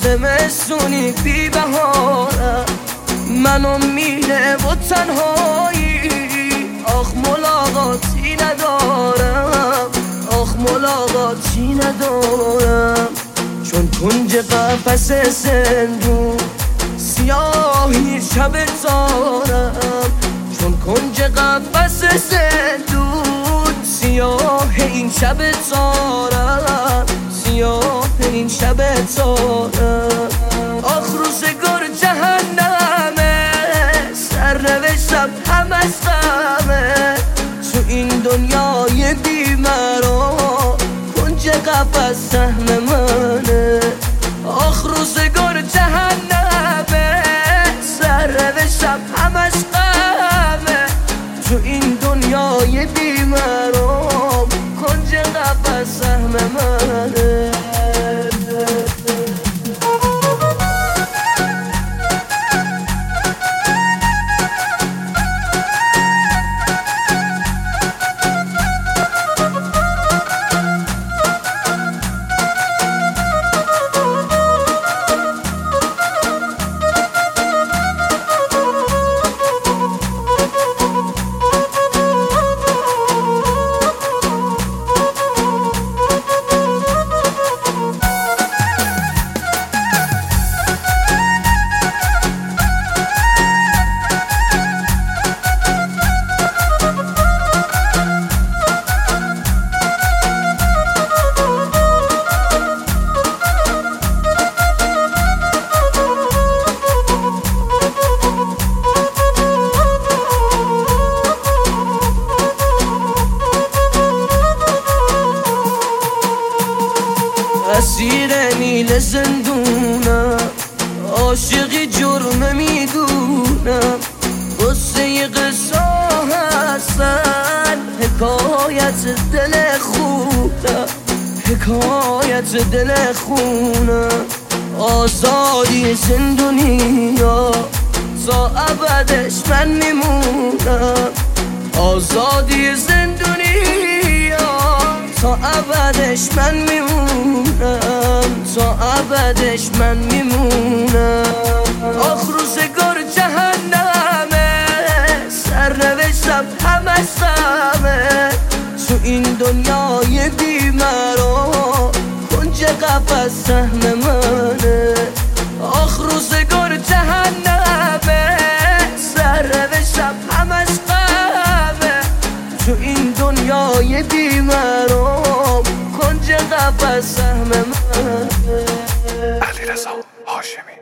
زمستونی بی بهارم، من امیده و تنهایی. آخ ملاقاتی ندارم، آخ ملاقاتی ندارم، چون کنج قفس زندون سیاهی شب تارم، چون کنج قفس زندون سیاه این شب تارم، سیاه این شب تارم. آخ روزگار جهنمه، سرنوشتم همش غمه، تو این دنیای بی‌مرا کنج قفس سهم منه. آخ روزگار جهنمه، سرنوشتم همش غمه، تو این دنیای بی‌مرا کنج قفس سهم منه. اسیر نیل زندونم، عاشقی جرم میدونم، قصه قصه هستن، حکایت دل خونم، حکایت دل خونم. آزادی زندونیا تا ابدش من میمونم، آزادی زندونیا تا ابدش من میمونم، تا ابدش من میمونم. آخ روزگار جهنمه، سرنوشتم همش غمه، تو این دنیای بی‌مرا کنج قفس سهم منه. آخ روزگار جهنمه، سرنوشتم همش غمه، تو این دنیای بی‌مرا کنج قفس سهم منه. علیرضا هاشمی.